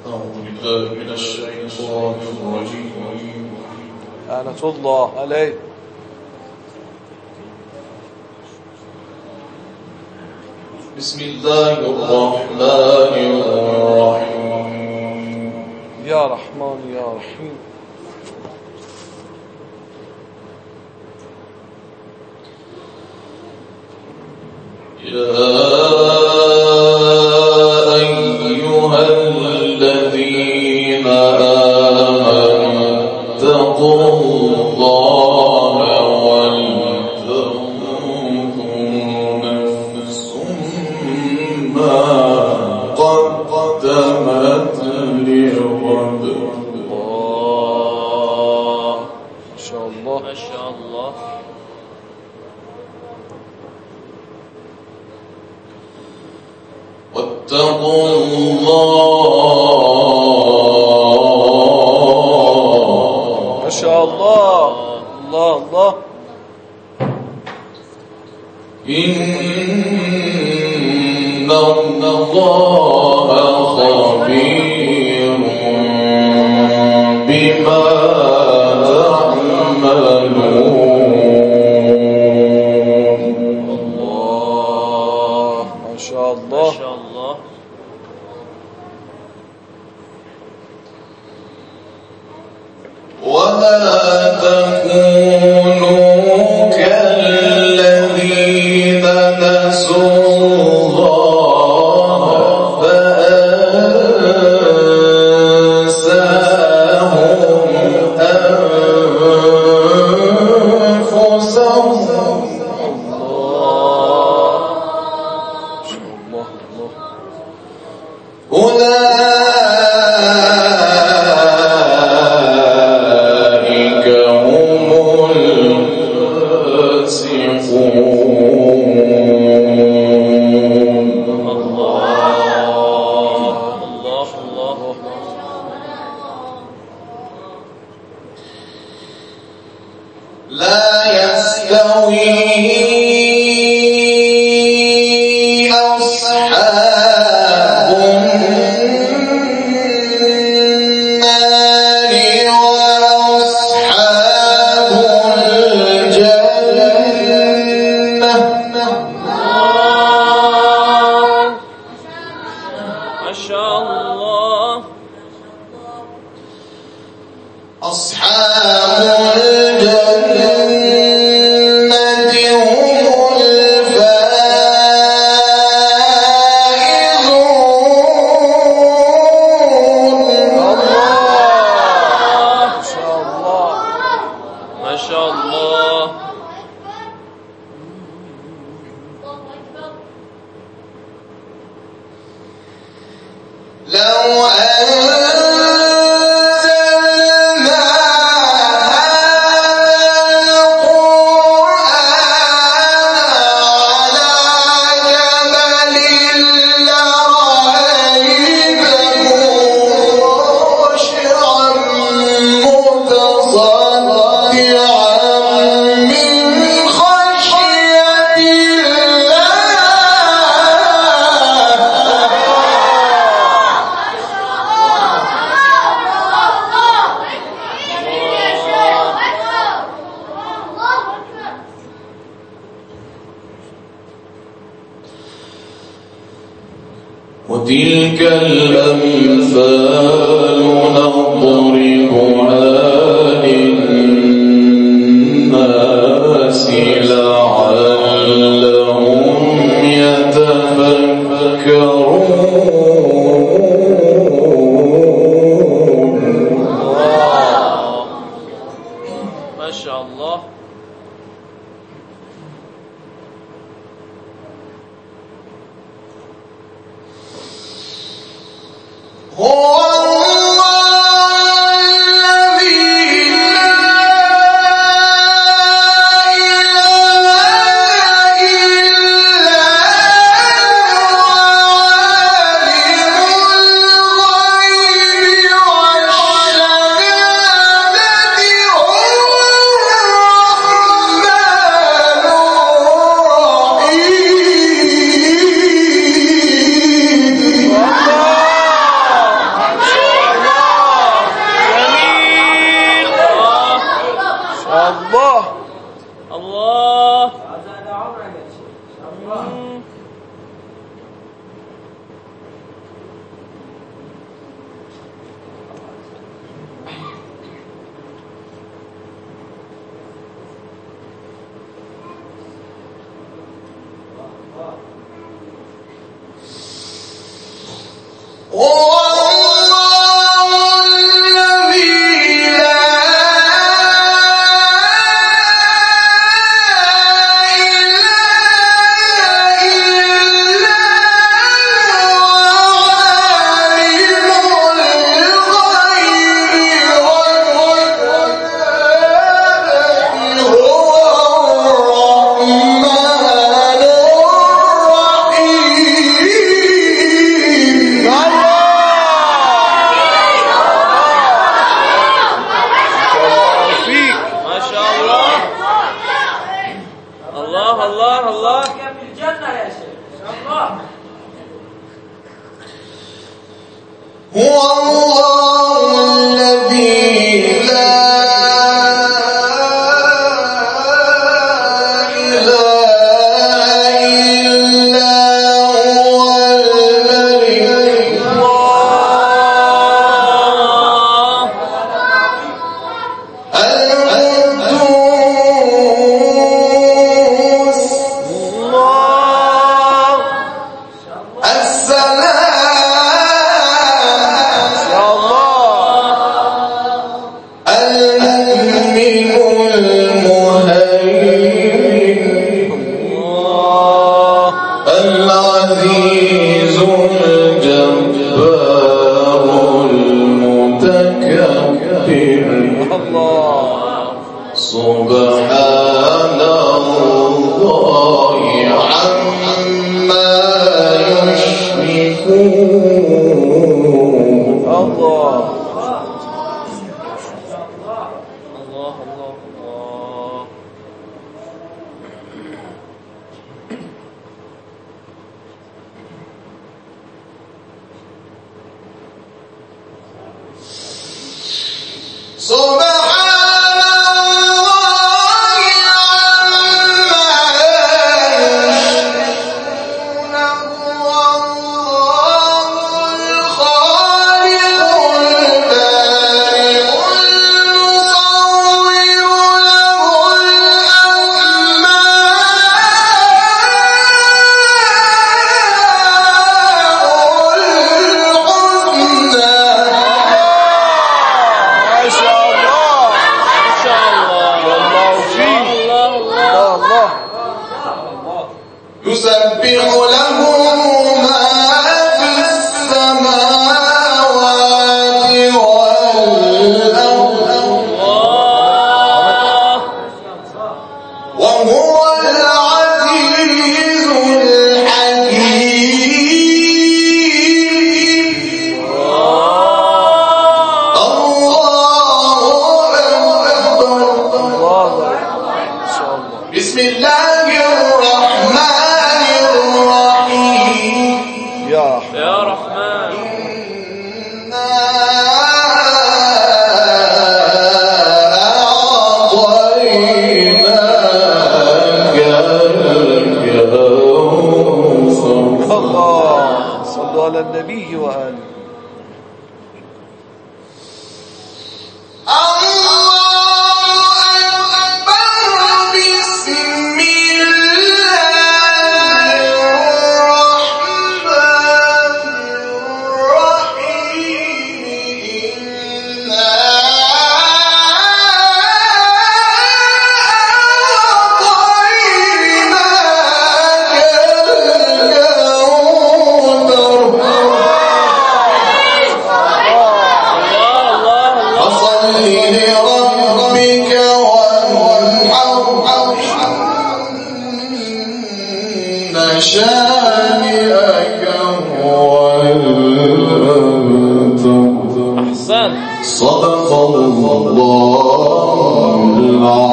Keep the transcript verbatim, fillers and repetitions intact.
بالله من الشيطان الرجيم. لعنة الله عليه. بسم الله الرحمن الرحيم. يا رحمن يا رحيم. يا أيها الذين آمنوا اتقوا الله ولتنظر نفس ما قدمت لغد. الله ما شاء الله ما شاء الله. واتقوا الله. ما شاء الله. الله الله. إن الله خبير بما تعملون. الله ما شاء ما الله. شاء الله. ولا تكونوا كالذين نسوا الله فأنساهم أنفسهم. أولئك هم الفاسقون. الله الله. لا يستوي أصحاب النار وأصحاب الجنة. ما شاء الله. أصحاب الجنة هم الفائزون. ما شاء الله. ما شاء الله. لو أنزلنا هذا القرآن على جبل لرأيته خاشعا متصدعا من خشية وتلك الأمثال نضربها للناس لعلهم يتفكرون. ما شاء الله. هو الله الذي لا إله إلا هو عالم الغيب والشهادة هو الرحمن الرحيم. صدق الله العظيم.